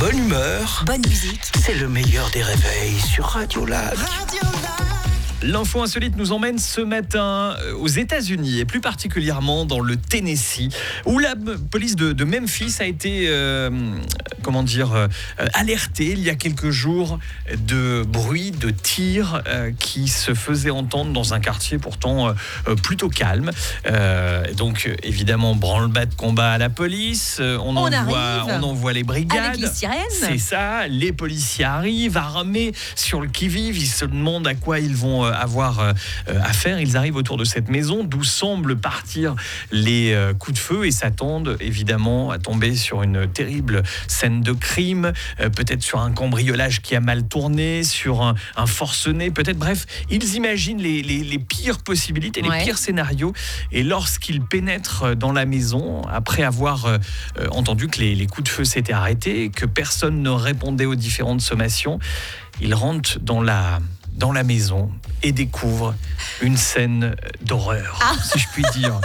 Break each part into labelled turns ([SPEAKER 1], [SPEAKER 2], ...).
[SPEAKER 1] bonne humeur,
[SPEAKER 2] bonne musique.
[SPEAKER 1] c'est le meilleur des réveils sur Radio Lac.
[SPEAKER 3] L'info insolite nous emmène ce matin aux États-Unis et plus particulièrement dans le Tennessee où la police de Memphis a été alertée il y a quelques jours de bruits de tirs qui se faisaient entendre dans un quartier pourtant plutôt calme. Donc évidemment branle-bas de combat à la police, on envoie les brigades.
[SPEAKER 2] Avec les sirènes.
[SPEAKER 3] C'est ça, les policiers arrivent armés sur le qui-vive, ils se demandent à quoi ils vont avoir affaire. Ils arrivent autour de cette maison d'où semblent partir les coups de feu et s'attendent évidemment à tomber sur une terrible scène de crime, peut-être sur un cambriolage qui a mal tourné, sur un forcené, peut-être. Bref, ils imaginent les pires possibilités, les pires scénarios. Et lorsqu'ils pénètrent dans la maison, après avoir entendu que les coups de feu s'étaient arrêtés, que personne ne répondait aux différentes sommations, ils rentrent dans la maison et découvrent une scène d'horreur, si je puis dire.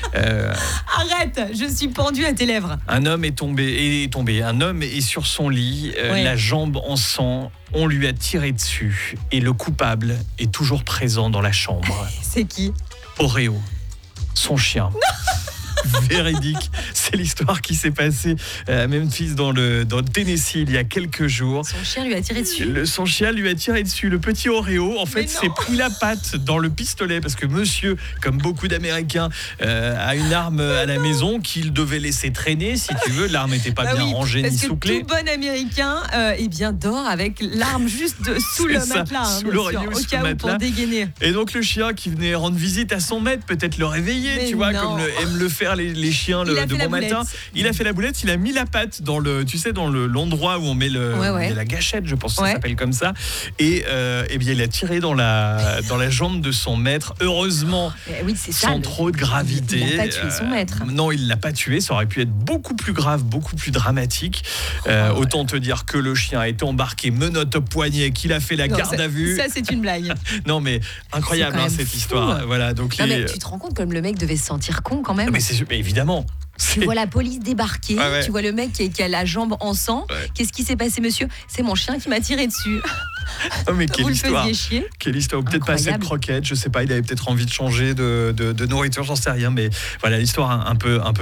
[SPEAKER 2] Arrête, je suis pendue à tes lèvres.
[SPEAKER 3] Un homme est tombé. Un homme est sur son lit, la jambe en sang. On lui a tiré dessus et le coupable est toujours présent dans la chambre.
[SPEAKER 2] C'est qui ?
[SPEAKER 3] Oreo, son chien. Véridique, c'est l'histoire qui s'est passée à Memphis dans le Tennessee il y a quelques jours.
[SPEAKER 2] Son chien lui a tiré dessus.
[SPEAKER 3] Son chien lui a tiré dessus. Le petit Oreo, en fait, s'est pris la patte dans le pistolet parce que monsieur, comme beaucoup d'Américains, a une arme à la maison qu'il devait laisser traîner. Si tu veux, l'arme n'était pas bien rangée ni sous clé.
[SPEAKER 2] Tout bon Américain, dort avec l'arme juste sous le matelas,
[SPEAKER 3] sous l'oreiller ou sous le matelas,
[SPEAKER 2] pour dégainer.
[SPEAKER 3] Et donc le chien qui venait rendre visite à son maître, peut-être le réveiller, comme aiment le faire les chiens de bon matin. Il a fait la boulette, il a mis la patte dans l'endroit où on met la gâchette, je pense que ça s'appelle comme ça. Et il a tiré dans la jambe de son maître. Heureusement, sans trop de gravité.
[SPEAKER 2] Il n'a pas tué son maître.
[SPEAKER 3] Non, il l'a pas tué. Ça aurait pu être beaucoup plus grave, beaucoup plus dramatique. Autant te dire que le chien a été embarqué menottes au poignet, qu'il a fait la garde à vue.
[SPEAKER 2] Ça, c'est une blague.
[SPEAKER 3] Non, mais incroyable cette histoire. Voilà, donc
[SPEAKER 2] mais tu te rends compte comme le mec devait se sentir con quand même.
[SPEAKER 3] Mais évidemment.
[SPEAKER 2] Tu vois la police débarquer, tu vois le mec qui a la jambe en sang. Qu'est-ce qui s'est passé, monsieur ? C'est mon chien qui m'a tiré dessus.
[SPEAKER 3] Oh, mais quelle histoire.
[SPEAKER 2] Chier.
[SPEAKER 3] Quelle histoire. Peut-être pas assez de croquettes, je sais pas, il avait peut-être envie de changer de nourriture, j'en sais rien, mais voilà l'histoire un peu